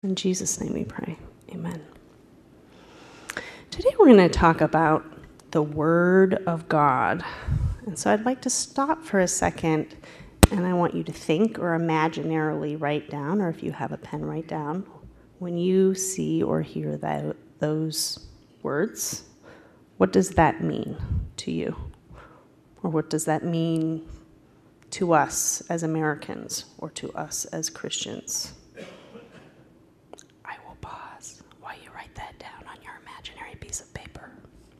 In Jesus' name we pray. Amen. Today we're going to talk about the Word of God. And so I'd like to stop for a second, and I want you to think or imaginarily write down, or if you have a pen, write down, when you see or hear those words, what does that mean to you? Or what does that mean to us as Americans or to us as Christians? I will pause while you write that down on your imaginary piece of paper.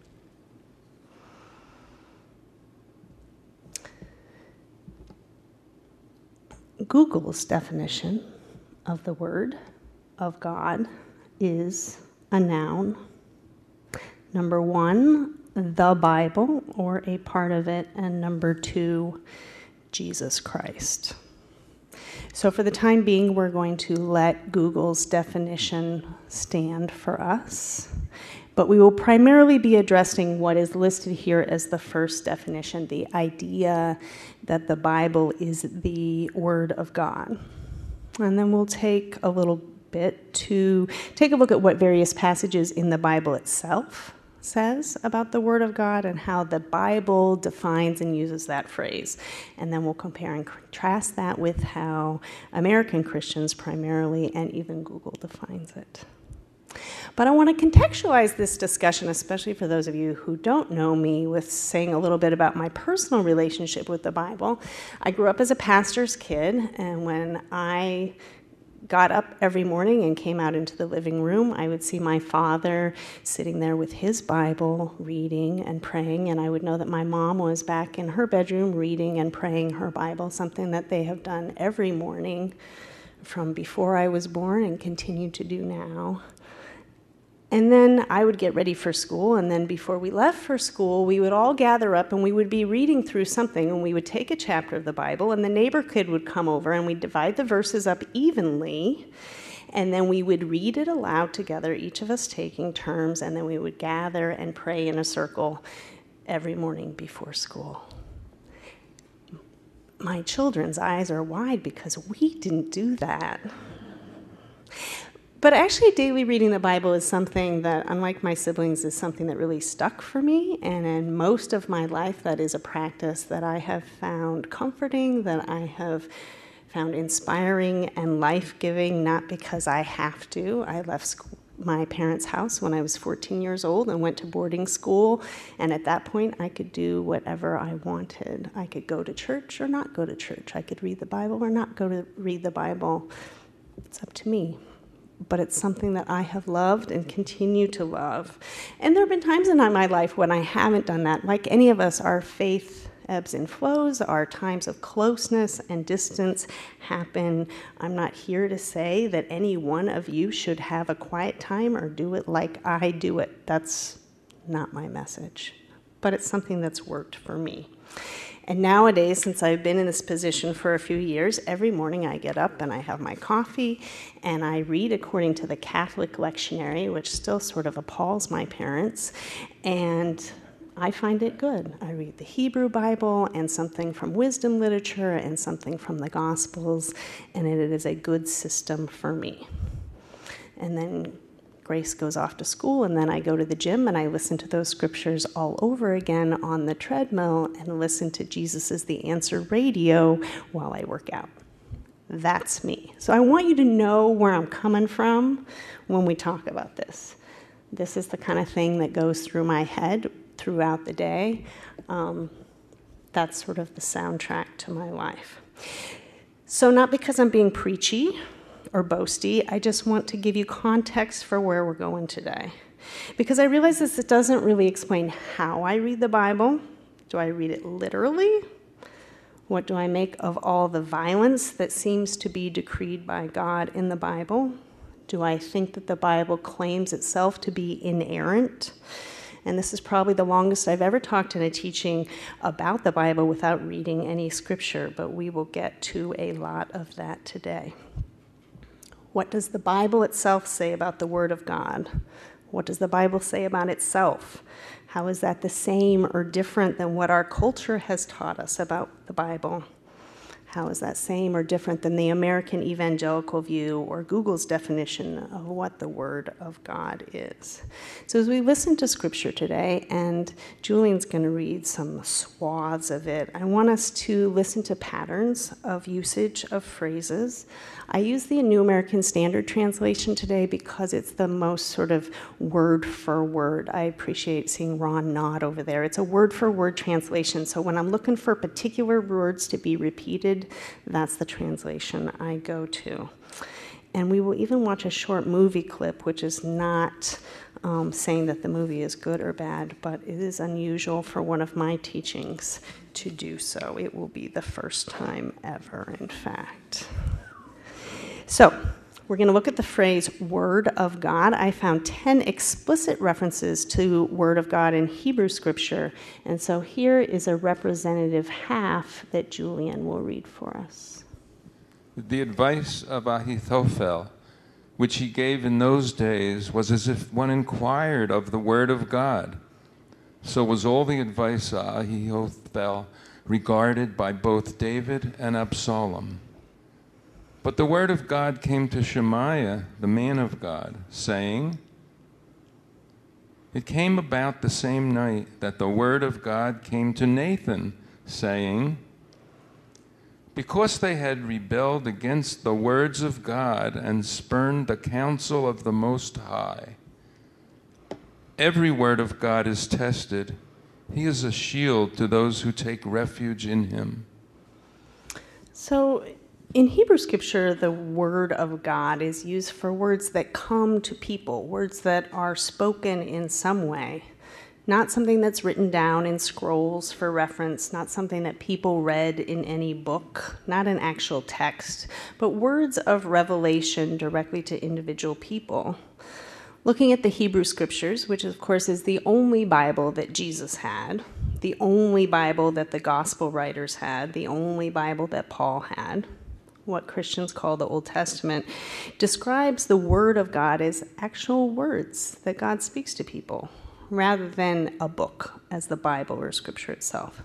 Google's definition of the Word of God is a noun. Number 1, the Bible, or a part of it, and number 2, Jesus Christ. So for the time being, we're going to let Google's definition stand for us, but we will primarily be addressing what is listed here as the first definition, the idea that the Bible is the Word of God. And then we'll take a little bit to take a look at what various passages in the Bible itself says about the Word of God and how the Bible defines and uses that phrase. And then we'll compare and contrast that with how American Christians primarily and even Google defines it. But I want to contextualize this discussion, especially for those of you who don't know me, with saying a little bit about my personal relationship with the Bible. I grew up as a pastor's kid, and when I got up every morning and came out into the living room, I would see my father sitting there with his Bible, reading and praying, and I would know that my mom was back in her bedroom reading and praying her Bible, something that they have done every morning from before I was born and continue to do now. And then I would get ready for school, and then before we left for school, we would all gather up and we would be reading through something, and we would take a chapter of the Bible, and the neighbor kid would come over, and we'd divide the verses up evenly, and then we would read it aloud together, each of us taking turns, and then we would gather and pray in a circle every morning before school. My children's eyes are wide because we didn't do that. But actually, daily reading the Bible is something that, unlike my siblings, is something that really stuck for me. And in most of my life, that is a practice that I have found comforting, that I have found inspiring and life-giving, not because I have to. I left my parents' house when I was 14 years old and went to boarding school. And at that point, I could do whatever I wanted. I could go to church or not go to church. I could read the Bible or not go to read the Bible. It's up to me. But it's something that I have loved and continue to love. And there have been times in my life when I haven't done that. Like any of us, our faith ebbs and flows, our times of closeness and distance happen. I'm not here to say that any one of you should have a quiet time or do it like I do it. That's not my message. But it's something that's worked for me. And nowadays, since I've been in this position for a few years, every morning I get up and I have my coffee and I read according to the Catholic lectionary, which still sort of appalls my parents, and I find it good. I read the Hebrew Bible and something from wisdom literature and something from the Gospels, and it is a good system for me. And then Grace goes off to school, and then I go to the gym and I listen to those scriptures all over again on the treadmill and listen to Jesus is the Answer radio while I work out. That's me. So I want you to know where I'm coming from when we talk about this. This is the kind of thing that goes through my head throughout the day. That's sort of the soundtrack to my life. So not because I'm being preachy or boasty, I just want to give you context for where we're going today. Because I realize this doesn't really explain how I read the Bible. Do I read it literally? What do I make of all the violence that seems to be decreed by God in the Bible? Do I think that the Bible claims itself to be inerrant? And this is probably the longest I've ever talked in a teaching about the Bible without reading any scripture, but we will get to a lot of that today. What does the Bible itself say about the Word of God? What does the Bible say about itself? How is that the same or different than what our culture has taught us about the Bible? How is that same or different than the American evangelical view or Google's definition of what the Word of God is? So as we listen to Scripture today, and Julian's going to read some swaths of it, I want us to listen to patterns of usage of phrases. I use the New American Standard Translation today because it's the most sort of word for word. I appreciate seeing Ron nod over there. It's a word for word translation, so when I'm looking for particular words to be repeated, that's the translation I go to. And we will even watch a short movie clip, which is not saying that the movie is good or bad, but it is unusual for one of my teachings to do so. It will be the first time ever, in fact. So, we're going to look at the phrase Word of God. I found 10 explicit references to Word of God in Hebrew Scripture, and so here is a representative half that Julian will read for us. The advice of Ahithophel, which he gave in those days, was as if one inquired of the Word of God. So was all the advice of Ahithophel regarded by both David and Absalom. But the word of God came to Shemaiah, the man of God, saying, It came about the same night that the word of God came to Nathan, saying, Because they had rebelled against the words of God and spurned the counsel of the Most High. Every word of God is tested. He is a shield to those who take refuge in him. So, in Hebrew Scripture, the Word of God is used for words that come to people, words that are spoken in some way, not something that's written down in scrolls for reference, not something that people read in any book, not an actual text, but words of revelation directly to individual people. Looking at the Hebrew Scriptures, which of course is the only Bible that Jesus had, the only Bible that the Gospel writers had, the only Bible that Paul had, what Christians call the Old Testament, describes the Word of God as actual words that God speaks to people, rather than a book as the Bible or Scripture itself.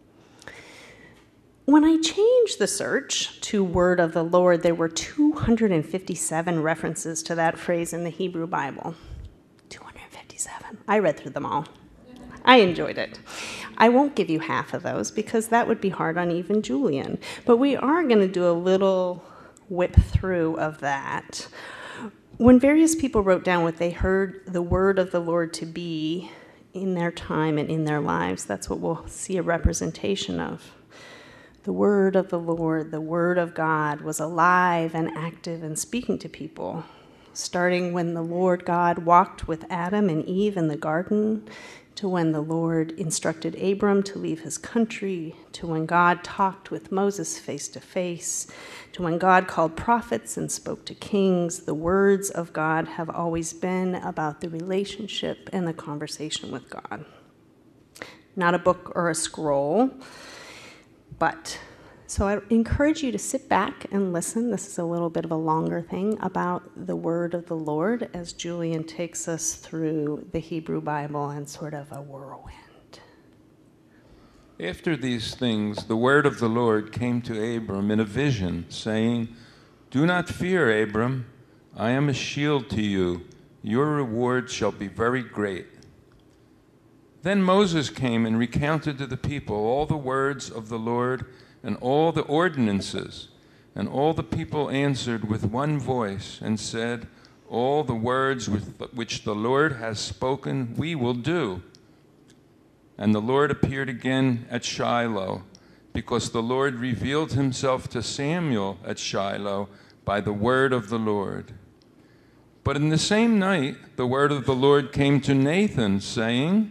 When I changed the search to Word of the Lord, there were 257 references to that phrase in the Hebrew Bible. 257. I read through them all. I enjoyed it. I won't give you half of those because that would be hard on even Julian. But we are going to do a little whip through of that. When various people wrote down what they heard the word of the Lord to be in their time and in their lives, that's what we'll see a representation of. The word of the Lord, the word of God, was alive and active and speaking to people, starting when the Lord God walked with Adam and Eve in the garden, to when the Lord instructed Abram to leave his country, to when God talked with Moses face to face, to when God called prophets and spoke to kings. The words of God have always been about the relationship and the conversation with God. Not a book or a scroll, but so I encourage you to sit back and listen. This is a little bit of a longer thing about the word of the Lord as Julian takes us through the Hebrew Bible in sort of a whirlwind. After these things, the word of the Lord came to Abram in a vision, saying, Do not fear, Abram. I am a shield to you. Your reward shall be very great. Then Moses came and recounted to the people all the words of the Lord and all the ordinances. And all the people answered with one voice and said, All the words which the Lord has spoken we will do. And the Lord appeared again at Shiloh, because the Lord revealed himself to Samuel at Shiloh by the word of the Lord. But in the same night the word of the Lord came to Nathan, saying,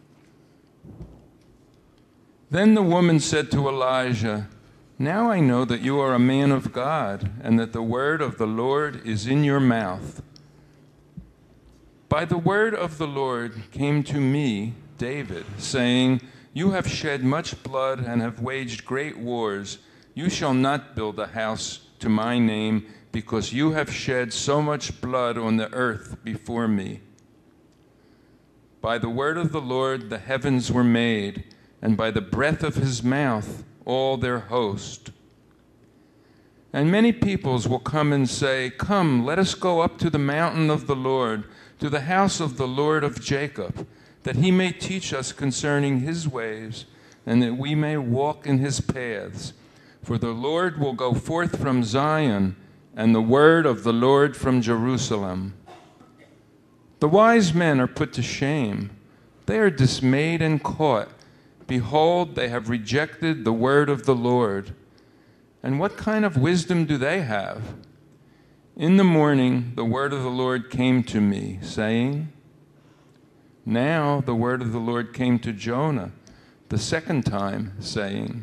Then the woman said to Elijah, Now I know that you are a man of God, and that the word of the Lord is in your mouth. By the word of the Lord came to me, David, saying, You have shed much blood and have waged great wars. You shall not build a house to my name, because you have shed so much blood on the earth before me. By the word of the Lord the heavens were made, and by the breath of his mouth all their host. And many peoples will come and say, "Come, let us go up to the mountain of the Lord, to the house of the Lord of Jacob, that he may teach us concerning his ways, and that we may walk in his paths. For the Lord will go forth from Zion, and the word of the Lord from Jerusalem." The wise men are put to shame. They are dismayed and caught. Behold, they have rejected the word of the Lord. And what kind of wisdom do they have? In the morning, the word of the Lord came to me, saying, Now the word of the Lord came to Jonah the second time, saying,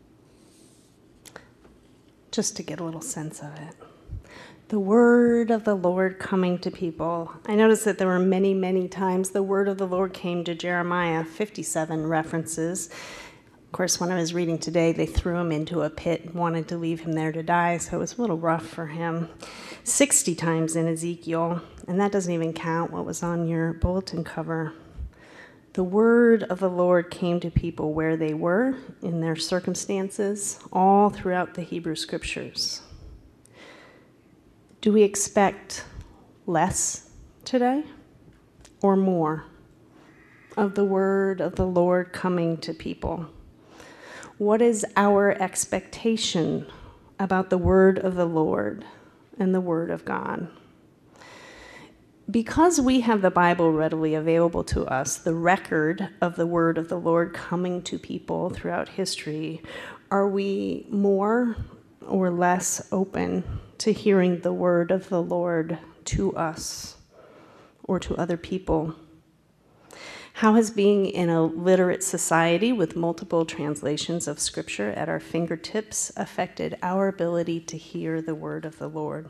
just to get a little sense of it. The word of the Lord coming to people. I noticed that there were many, many times the word of the Lord came to Jeremiah, 57 references. Of course, when I was reading today, they threw him into a pit and wanted to leave him there to die, so it was a little rough for him. 60 times in Ezekiel, and that doesn't even count what was on your bulletin cover. The word of the Lord came to people where they were in their circumstances, all throughout the Hebrew Scriptures. Do we expect less today or more of the word of the Lord coming to people? What is our expectation about the word of the Lord and the word of God? Because we have the Bible readily available to us, the record of the word of the Lord coming to people throughout history, are we more or less open to hearing the word of the Lord to us or to other people? How has being in a literate society with multiple translations of Scripture at our fingertips affected our ability to hear the word of the Lord?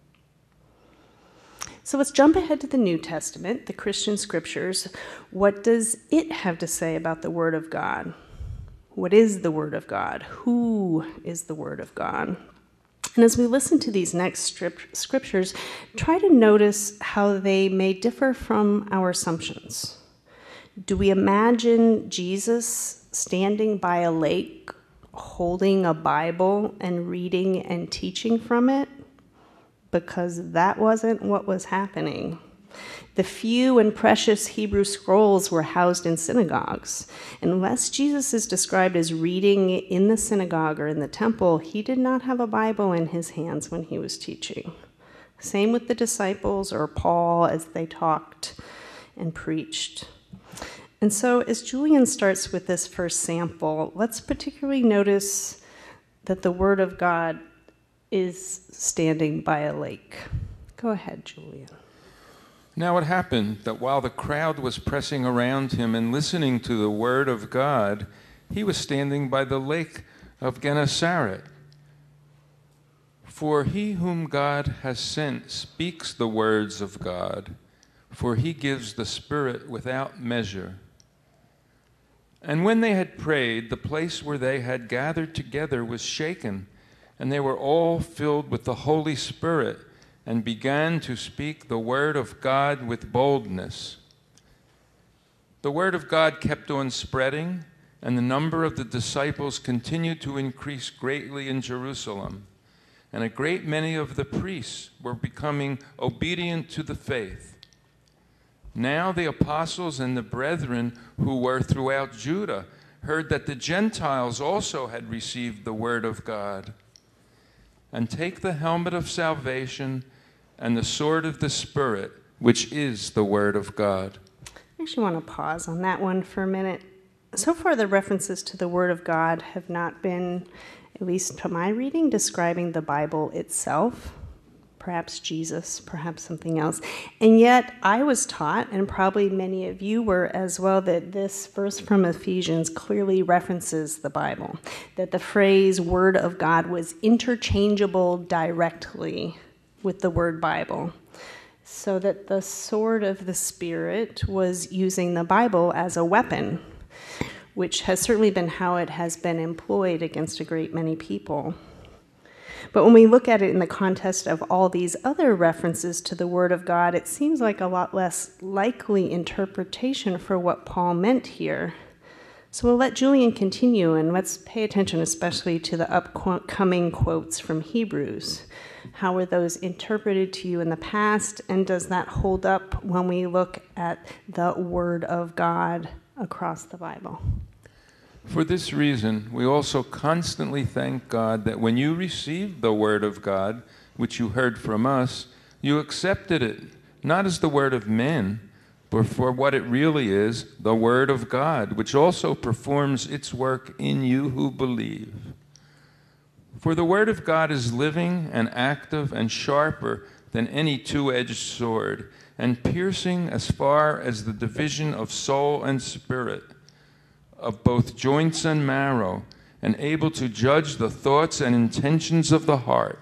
So let's jump ahead to the New Testament, the Christian Scriptures. What does it have to say about the Word of God? What is the Word of God? Who is the Word of God? And as we listen to these next scriptures, try to notice how they may differ from our assumptions. Do we imagine Jesus standing by a lake, holding a Bible and reading and teaching from it? Because that wasn't what was happening. The few and precious Hebrew scrolls were housed in synagogues. Unless Jesus is described as reading in the synagogue or in the temple, he did not have a Bible in his hands when he was teaching. Same with the disciples or Paul as they talked and preached. And so as Julian starts with this first sample, let's particularly notice that the Word of God is standing by a lake. Go ahead, Julian. Now it happened that while the crowd was pressing around him and listening to the word of God, he was standing by the lake of Gennesaret. For he whom God has sent speaks the words of God, for he gives the Spirit without measure. And when they had prayed, the place where they had gathered together was shaken, and they were all filled with the Holy Spirit and began to speak the word of God with boldness. The word of God kept on spreading, and the number of the disciples continued to increase greatly in Jerusalem. And a great many of the priests were becoming obedient to the faith. Now the apostles and the brethren who were throughout Judah heard that the Gentiles also had received the word of God. And take the helmet of salvation and the sword of the Spirit, which is the word of God. I actually want to pause on that one for a minute. So far, the references to the word of God have not been, at least to my reading, describing the Bible itself, perhaps Jesus, perhaps something else. And yet, I was taught, and probably many of you were as well, that this verse from Ephesians clearly references the Bible, that the phrase word of God was interchangeable directly with the word Bible, so that the sword of the Spirit was using the Bible as a weapon, which has certainly been how it has been employed against a great many people. But when we look at it in the context of all these other references to the Word of God, it seems like a lot less likely interpretation for what Paul meant here. So we'll let Julian continue, and let's pay attention especially to the upcoming quotes from Hebrews. How were those interpreted to you in the past, and does that hold up when we look at the Word of God across the Bible? For this reason, we also constantly thank God that when you received the Word of God, which you heard from us, you accepted it, not as the word of men, but for what it really is, the Word of God, which also performs its work in you who believe. For the Word of God is living and active and sharper than any two-edged sword, and piercing as far as the division of soul and spirit, of both joints and marrow, and able to judge the thoughts and intentions of the heart.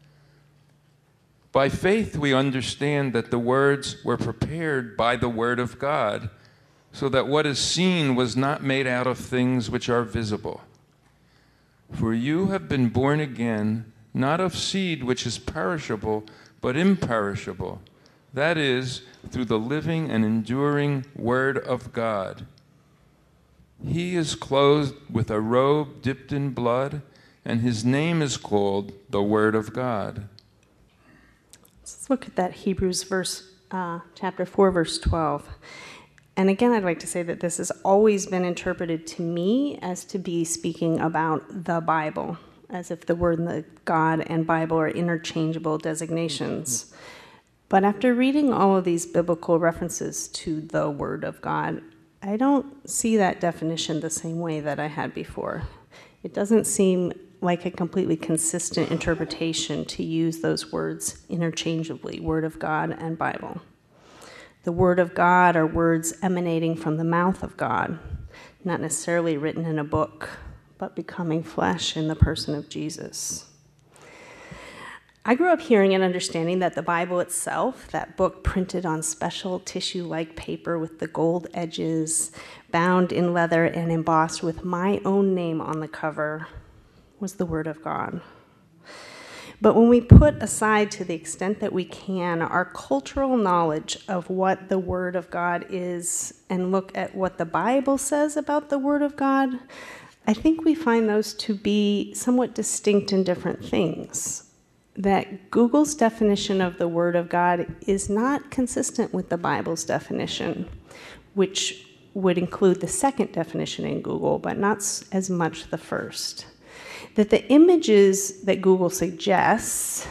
By faith we understand that the words were prepared by the Word of God, so that what is seen was not made out of things which are visible. For you have been born again, not of seed which is perishable, but imperishable, that is, through the living and enduring Word of God. He is clothed with a robe dipped in blood, and his name is called the Word of God. Let's look at that Hebrews chapter 4, verse 12. And again, I'd like to say that this has always been interpreted to me as to be speaking about the Bible, as if the word God and Bible are interchangeable designations. But after reading all of these biblical references to the Word of God, I don't see that definition the same way that I had before. It doesn't seem like a completely consistent interpretation to use those words interchangeably, Word of God and Bible. The Word of God are words emanating from the mouth of God, not necessarily written in a book, but becoming flesh in the person of Jesus. I grew up hearing and understanding that the Bible itself, that book printed on special tissue-like paper with the gold edges, bound in leather and embossed with my own name on the cover, was the Word of God. But when we put aside, to the extent that we can, our cultural knowledge of what the Word of God is and look at what the Bible says about the Word of God, I think we find those to be somewhat distinct and different things. That Google's definition of the Word of God is not consistent with the Bible's definition, which would include the second definition in Google, but not as much the first. That the images that Google suggests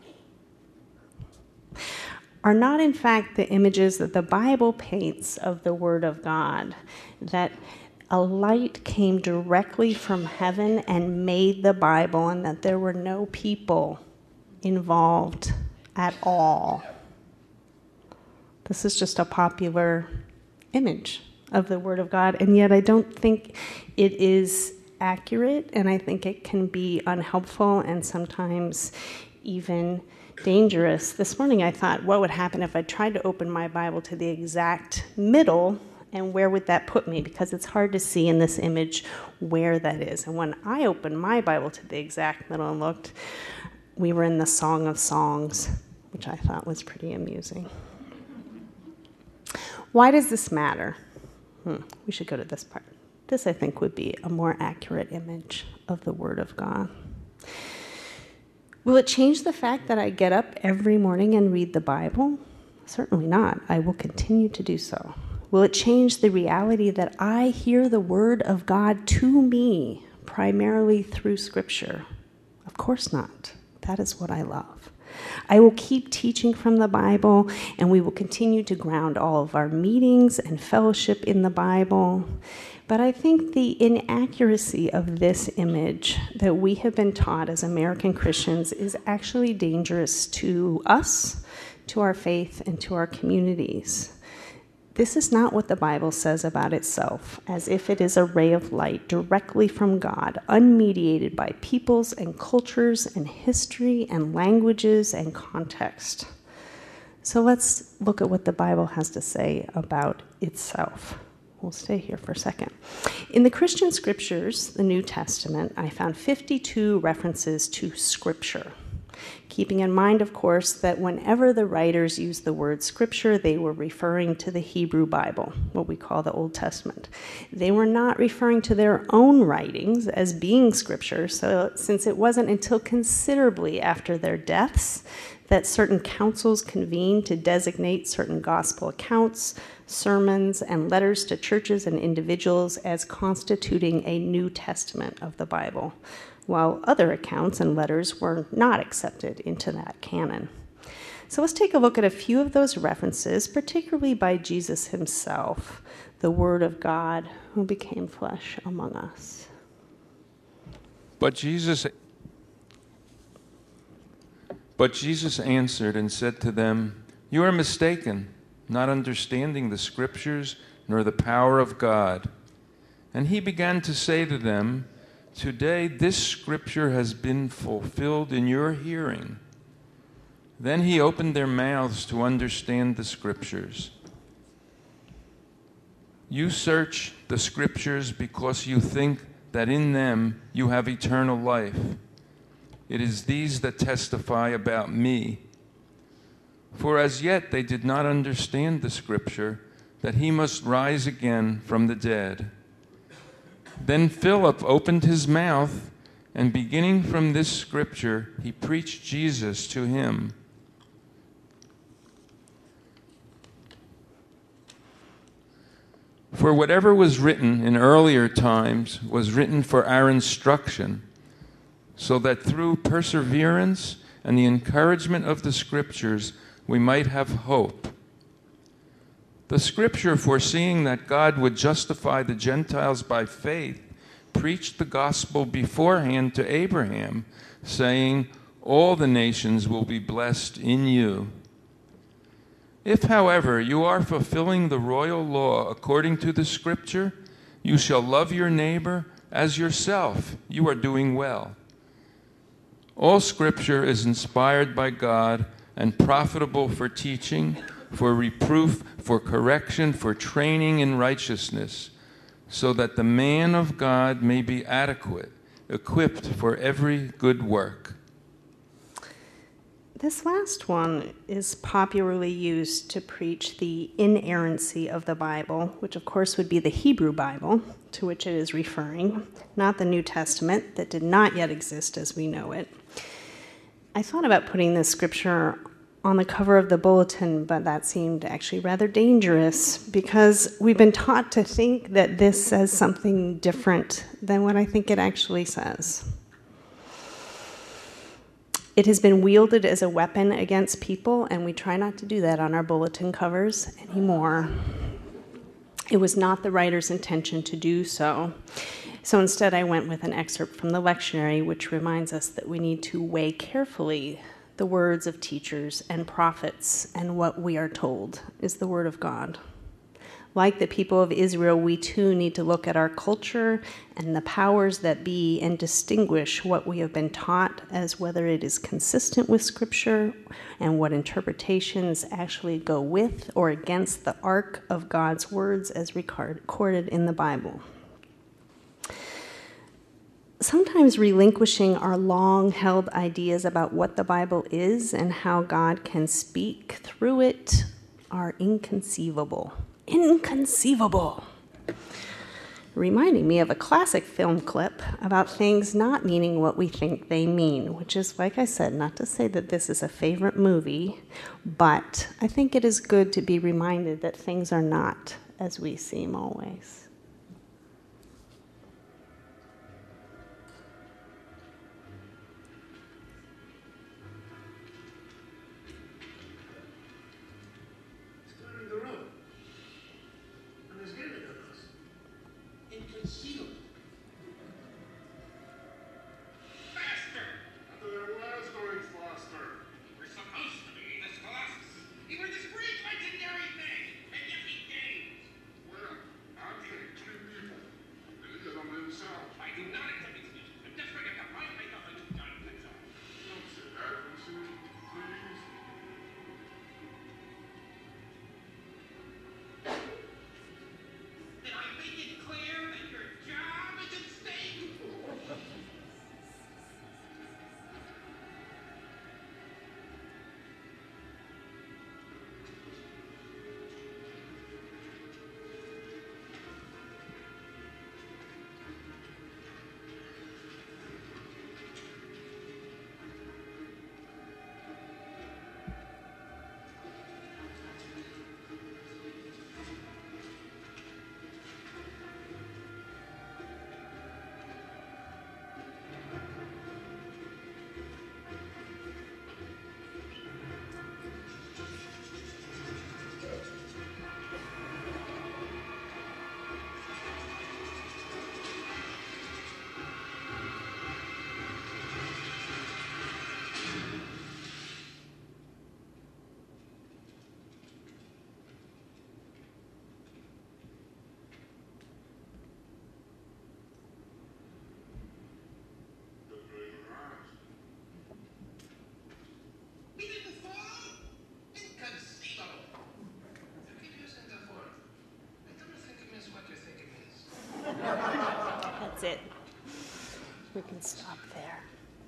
are not, in fact, the images that the Bible paints of the Word of God, that a light came directly from heaven and made the Bible, and that there were no people involved at all. This is just a popular image of the Word of God, and yet I don't think it is accurate, and I think it can be unhelpful and sometimes even dangerous. This morning I thought, what would happen if I tried to open my Bible to the exact middle, and where would that put me? Because it's hard to see in this image where that is. And when I opened my Bible to the exact middle and looked, we were in the Song of Songs, which I thought was pretty amusing. Why does this matter? We should go to this part. This, I think, would be a more accurate image of the Word of God. Will it change the fact that I get up every morning and read the Bible? Certainly not. I will continue to do so. Will it change the reality that I hear the Word of God to me, primarily through Scripture? Of course not. That is what I love. I will keep teaching from the Bible, and we will continue to ground all of our meetings and fellowship in the Bible. But I think the inaccuracy of this image that we have been taught as American Christians is actually dangerous to us, to our faith, and to our communities. This is not what the Bible says about itself, as if it is a ray of light directly from God, unmediated by peoples and cultures and history and languages and context. So let's look at what the Bible has to say about itself. We'll stay here for a second. In the Christian scriptures, the New Testament, I found 52 references to Scripture. keeping in mind, of course, that whenever the writers used the word scripture, they were referring to the Hebrew Bible, what we call the Old Testament. They were not referring to their own writings as being scripture, so since it wasn't until considerably after their deaths that certain councils convened to designate certain gospel accounts, sermons, and letters to churches and individuals as constituting a New Testament of the Bible, while other accounts and letters were not accepted into that canon. So let's take a look at a few of those references, particularly by Jesus himself, the Word of God who became flesh among us. But Jesus answered and said to them, "You are mistaken, not understanding the Scriptures nor the power of God." And he began to say to them, "Today this Scripture has been fulfilled in your hearing." Then he opened their mouths to understand the Scriptures. You search the Scriptures because you think that in them you have eternal life. It is these that testify about me. For as yet they did not understand the Scripture, that he must rise again from the dead. Then Philip opened his mouth, and beginning from this Scripture, he preached Jesus to him. For whatever was written in earlier times was written for our instruction, so that through perseverance and the encouragement of the Scriptures we might have hope. The Scripture, foreseeing that God would justify the Gentiles by faith, preached the gospel beforehand to Abraham, saying, "All the nations will be blessed in you." If, however, you are fulfilling the royal law according to the Scripture, you shall love your neighbor as yourself, you are doing well. All Scripture is inspired by God and profitable for teaching, for reproof, for correction, for training in righteousness, so that the man of God may be adequate, equipped for every good work. This last one is popularly used to preach the inerrancy of the Bible, which of course would be the Hebrew Bible, to which it is referring, not the New Testament that did not yet exist as we know it. I thought about putting this scripture on the cover of the bulletin, but that seemed actually rather dangerous because we've been taught to think that this says something different than what I think it actually says. It has been wielded as a weapon against people, and we try not to do that on our bulletin covers anymore. It was not the writer's intention to do so. So instead, I went with an excerpt from the lectionary, which reminds us that we need to weigh carefully the words of teachers and prophets, and what we are told is the word of God. Like the people of Israel, we too need to look at our culture and the powers that be and distinguish what we have been taught as whether it is consistent with Scripture and what interpretations actually go with or against the arc of God's words as recorded in the Bible. Sometimes relinquishing our long-held ideas about what the Bible is and how God can speak through it are inconceivable. Inconceivable. Reminding me of a classic film clip about things not meaning what we think they mean, which is, like I said, not to say that this is a favorite movie, but I think it is good to be reminded that things are not as we seem always. That's it. We can stop there.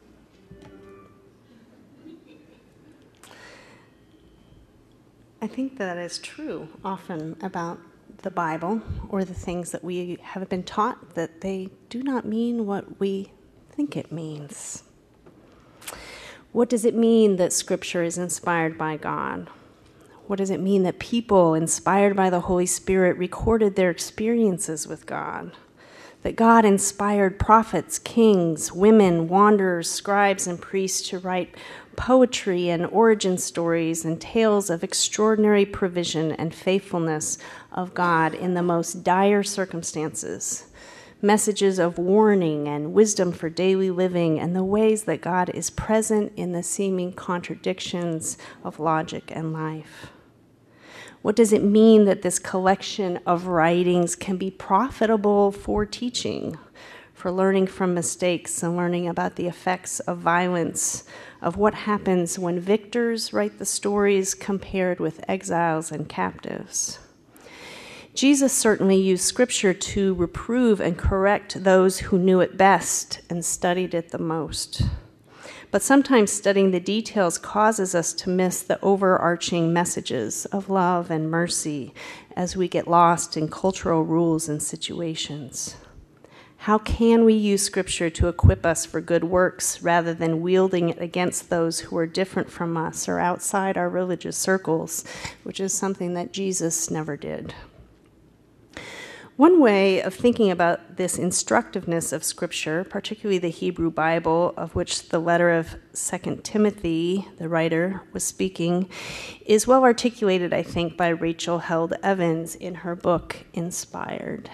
I think that is true often about the Bible or the things that we have been taught, that they do not mean what we think it means. What does it mean that Scripture is inspired by God? What does it mean that people inspired by the Holy Spirit recorded their experiences with God? That God inspired prophets, kings, women, wanderers, scribes, and priests to write poetry and origin stories and tales of extraordinary provision and faithfulness of God in the most dire circumstances, messages of warning and wisdom for daily living, and the ways that God is present in the seeming contradictions of logic and life. What does it mean that this collection of writings can be profitable for teaching, for learning from mistakes and learning about the effects of violence, of what happens when victors write the stories compared with exiles and captives? Jesus certainly used Scripture to reprove and correct those who knew it best and studied it the most. But sometimes studying the details causes us to miss the overarching messages of love and mercy as we get lost in cultural rules and situations. How can we use Scripture to equip us for good works rather than wielding it against those who are different from us or outside our religious circles, which is something that Jesus never did? One way of thinking about this instructiveness of Scripture, particularly the Hebrew Bible, of which the letter of 2 Timothy, the writer, was speaking, is well articulated, I think, by Rachel Held Evans in her book, Inspired.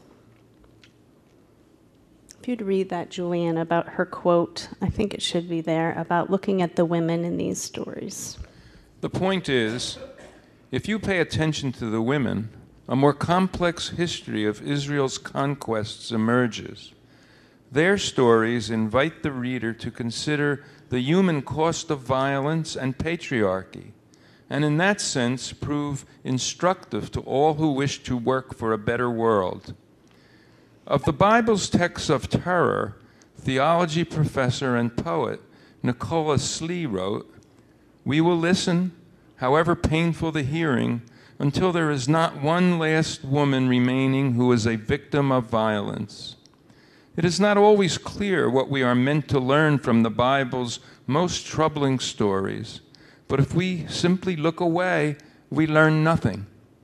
If you'd read that, Julian, about her quote, I think it should be there, about looking at the women in these stories. The point is, if you pay attention to the women, a more complex history of Israel's conquests emerges. Their stories invite the reader to consider the human cost of violence and patriarchy, and in that sense prove instructive to all who wish to work for a better world. Of the Bible's texts of terror, theology professor and poet Nicholas Slee wrote, "We will listen, however painful the hearing, until there is not one last woman remaining who is a victim of violence. It is not always clear what we are meant to learn from the Bible's most troubling stories, but if we simply look away, we learn nothing."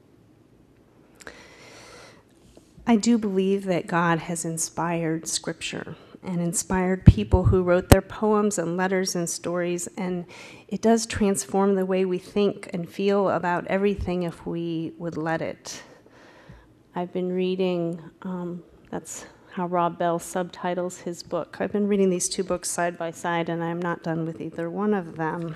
I do believe that God has inspired Scripture and inspired people who wrote their poems and letters and stories, and it does transform the way we think and feel about everything if we would let it. I've been reading, that's how Rob Bell subtitles his book. I've been reading these two books side by side, and I'm not done with either one of them.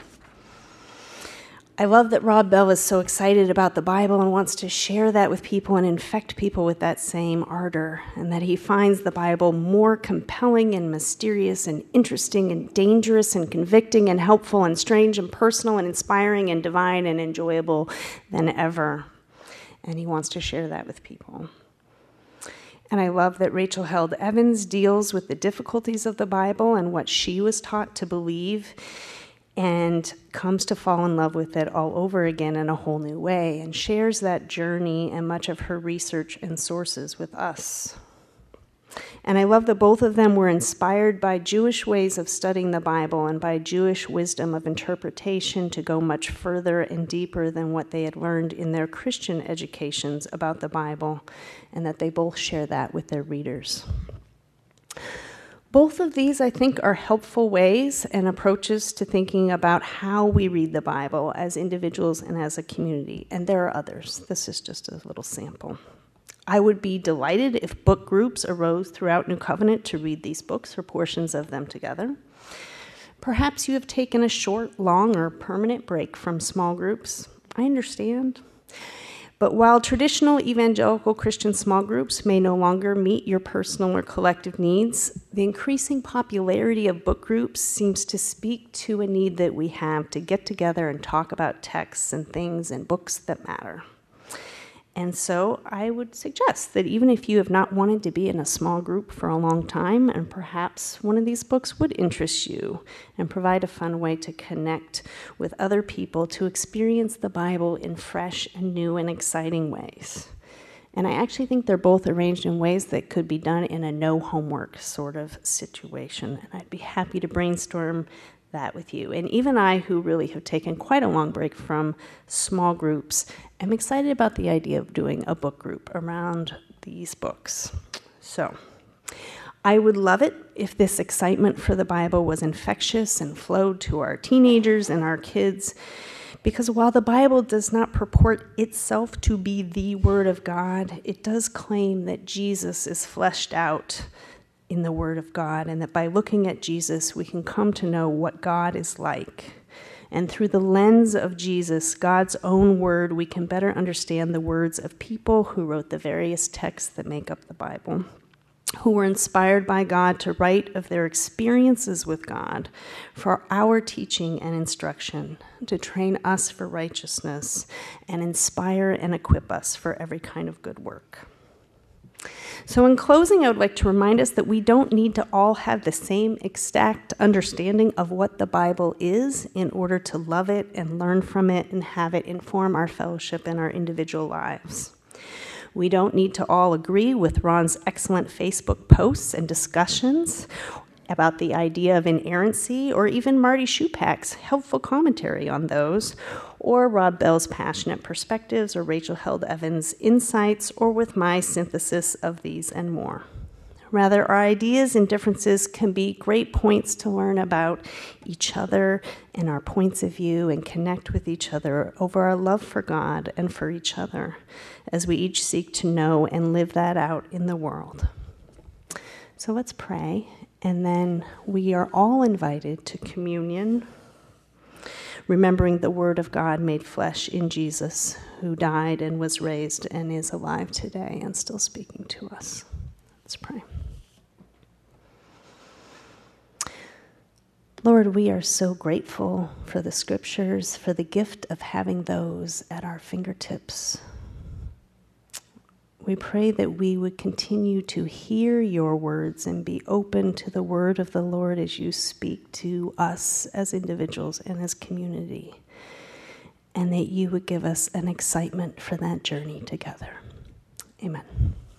I love that Rob Bell is so excited about the Bible and wants to share that with people and infect people with that same ardor, and that he finds the Bible more compelling and mysterious and interesting and dangerous and convicting and helpful and strange and personal and inspiring and divine and enjoyable than ever. And he wants to share that with people. And I love that Rachel Held Evans deals with the difficulties of the Bible and what she was taught to believe, and comes to fall in love with it all over again in a whole new way, and shares that journey and much of her research and sources with us. And I love that both of them were inspired by Jewish ways of studying the Bible and by Jewish wisdom of interpretation to go much further and deeper than what they had learned in their Christian educations about the Bible, and that they both share that with their readers. Both of these, I think, are helpful ways and approaches to thinking about how we read the Bible as individuals and as a community. And there are others. This is just a little sample. I would be delighted if book groups arose throughout New Covenant to read these books or portions of them together. Perhaps you have taken a short, long, or permanent break from small groups. I understand. But while traditional evangelical Christian small groups may no longer meet your personal or collective needs, the increasing popularity of book groups seems to speak to a need that we have to get together and talk about texts and things and books that matter. And so I would suggest that even if you have not wanted to be in a small group for a long time, and perhaps one of these books would interest you and provide a fun way to connect with other people to experience the Bible in fresh and new and exciting ways. And I actually think they're both arranged in ways that could be done in a no homework sort of situation. And I'd be happy to brainstorm that with you. And even I, who really have taken quite a long break from small groups, am excited about the idea of doing a book group around these books. So I would love it if this excitement for the Bible was infectious and flowed to our teenagers and our kids, because while the Bible does not purport itself to be the Word of God, it does claim that Jesus is fleshed out in the Word of God, and that by looking at Jesus, we can come to know what God is like. And through the lens of Jesus, God's own Word, we can better understand the words of people who wrote the various texts that make up the Bible, who were inspired by God to write of their experiences with God for our teaching and instruction, to train us for righteousness, and inspire and equip us for every kind of good work. So in closing, I would like to remind us that we don't need to all have the same exact understanding of what the Bible is in order to love it and learn from it and have it inform our fellowship and our individual lives. We don't need to all agree with Ron's excellent Facebook posts and discussions about the idea of inerrancy, or even Marty Schupak's helpful commentary on those, or Rob Bell's passionate perspectives, or Rachel Held Evans' insights, or with my synthesis of these and more. Rather, our ideas and differences can be great points to learn about each other and our points of view, and connect with each other over our love for God and for each other, as we each seek to know and live that out in the world. So let's pray, and then we are all invited to communion, remembering the Word of God made flesh in Jesus, who died and was raised and is alive today and still speaking to us. Let's pray. Lord, we are so grateful for the Scriptures, for the gift of having those at our fingertips. We pray that we would continue to hear your words and be open to the word of the Lord as you speak to us as individuals and as community, and that you would give us an excitement for that journey together. Amen.